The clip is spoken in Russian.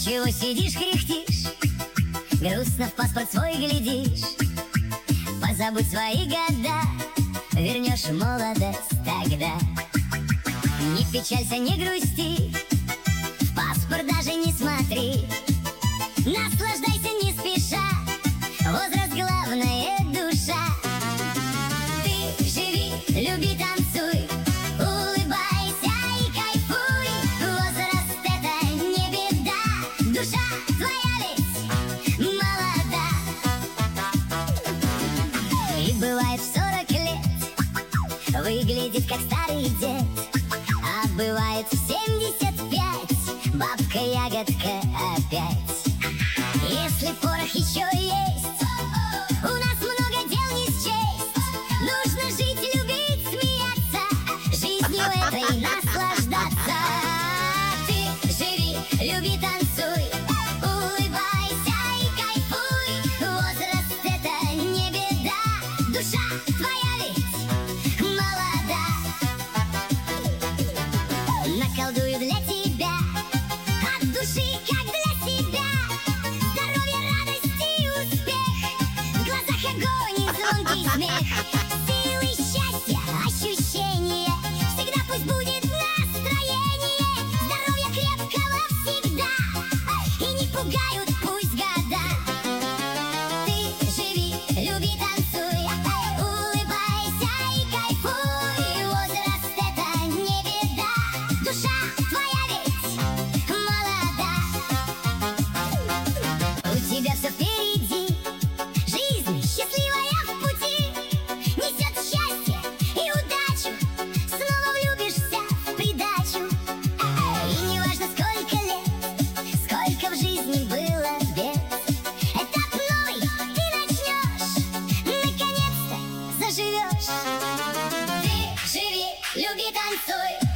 Чего сидишь, кряхтишь, грустно в паспорт свой глядишь? Позабудь свои года, вернешь молодость тогда. Не печалься, не грусти, в паспорт даже не смотри. Наслаждайся не спеша, возраст главное душа. Ты живи, люби, танцуй, улыбайся и кайфуй. Возраст это не беда, душа твоя ведь молода. И бывает в 40 лет выглядит как старый дед, а бывает в 75 бабка-ягодка опять. Если порох еще есть, у нас много дел не счесть. Нужно жить, любить, смеяться, жизнью этой наслаждаться. Ты живи, люби, танцуй, улыбайся и кайфуй. Возраст это не беда, душа твоя ведь молода. Наколдую для тебя от души, как для себя. Звонкий смех, силы счастья, ощущения. Всегда пусть будет настроение, здоровья крепкого всегда, и не пугают пусть года. Ты живи, люби, танцуй, улыбайся и кайфуй. Возраст это не беда, душа твоя ведь молода. У тебя все впереди, жизнь счастливая несет счастье и удачу, снова влюбишься в придачу. И не важно сколько лет, сколько в жизни было бед, этап новый ты начнешь, наконец-то заживешь. Ты живи, люби, танцуй,